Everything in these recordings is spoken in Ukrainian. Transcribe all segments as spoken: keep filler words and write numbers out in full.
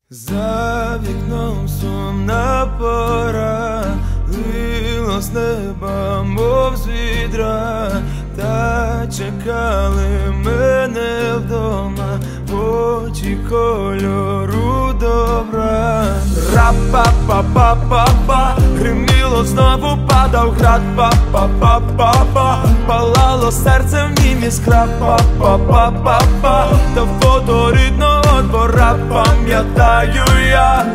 За вікном сумна пора, лило з неба, мов з відра, та чекали мене вдома очі кольору добра. Ра-па-па-па-па-па, гриміло, знову падав град. Па-па-па-па-па, палало серце в нім іскра. Па-па-па-па-па, та фото рідного двора пам'ятаю я.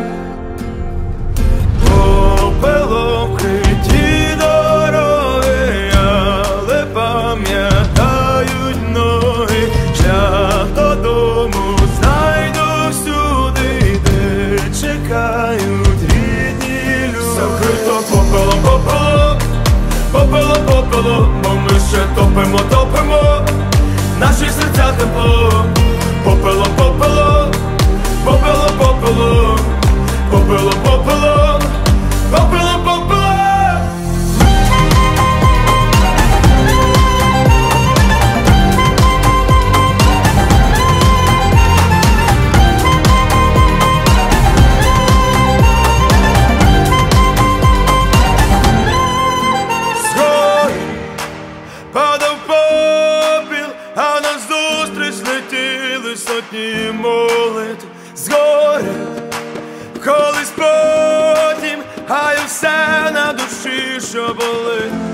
Попелом вкриті дороги, але пам'ятають ноги. Шлях додому знайду всюди, де чекають рідні люди. Закрито попелом, попелом, попелом, попелом, бо ми ще топимо, топимо наші серця тепло. Попелом, попелом, попелом, попелом, попелом, попелом, попелом, попелом. Згори падав попіл, а назустріч летіли сотні молитв. Згори колись потім, а й все на душі, що болить.